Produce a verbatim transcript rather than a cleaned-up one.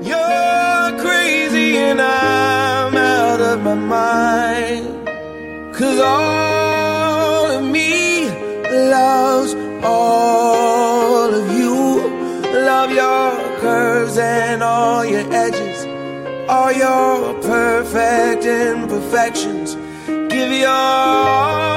You're crazy and I'm out of my mind. 'Cause all of me loves all of you. Love your curves and all your edges, all your perfect imperfections. Give your all